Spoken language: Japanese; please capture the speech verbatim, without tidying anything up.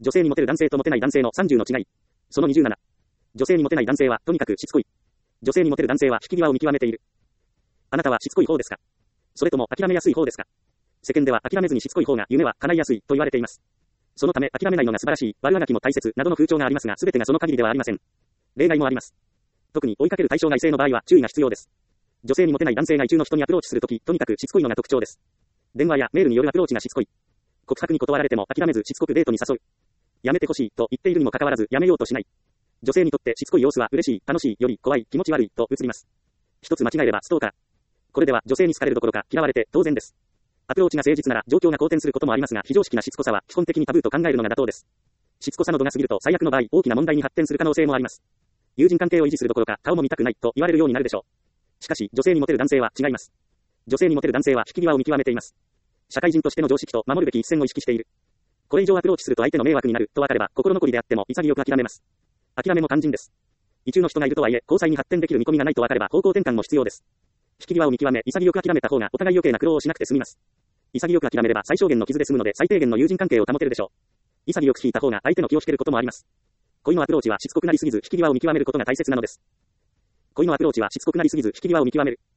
女性にモテる男性とモテない男性のさんじゅうの違い。そのにじゅうなな。女性にモテない男性は、とにかくしつこい。女性にモテる男性は引き際を見極めている。あなたはしつこい方ですか？それとも諦めやすい方ですか？世間では諦めずにしつこい方が夢は叶いやすいと言われています。そのため諦めないのが素晴らしい、悪あがきも大切などの風潮がありますが、全てがその限りではありません。例外もあります。特に追いかける対象が異性の場合は注意が必要です。女性にモテない男性が異中の人にアプローチするとき、とにかくしつこいのが特徴です。電話やメールによるアプローチがしつこい。告白に断られても諦めずしつこくデートに誘う。やめてほしいと言っているにもかかわらずやめようとしない。女性にとってしつこい様子は嬉しい、楽しいより怖い、気持ち悪いと映ります。一つ間違えればストーカー。これでは女性に好かれるどころか嫌われて当然です。アプローチが誠実なら状況が好転することもありますが、非常識なしつこさは基本的にタブーと考えるのが妥当です。しつこさの度が過ぎると最悪の場合、大きな問題に発展する可能性もあります。友人関係を維持するどころか顔も見たくないと言われるようになるでしょう。しかし女性にモテる男性は違います。女性にモテる男性は引き際を見極めています。社会人としての常識と守るべき一線を意識している。これ以上アプローチすると相手の迷惑になると分かれば心残りであっても潔く諦めます。諦めも肝心です。異中の人がいるとはいえ交際に発展できる見込みがないと分かれば方向転換も必要です。引き際を見極め潔く諦めた方がお互い余計な苦労をしなくて済みます。潔く諦めれば最小限の傷で済むので最低限の友人関係を保てるでしょう。潔く引いた方が相手の気を引けることもあります。恋のアプローチはしつこくなりすぎず引き際を見極めることが大切なのです。恋のアプローチはしつこくなりすぎず引き際を見極める。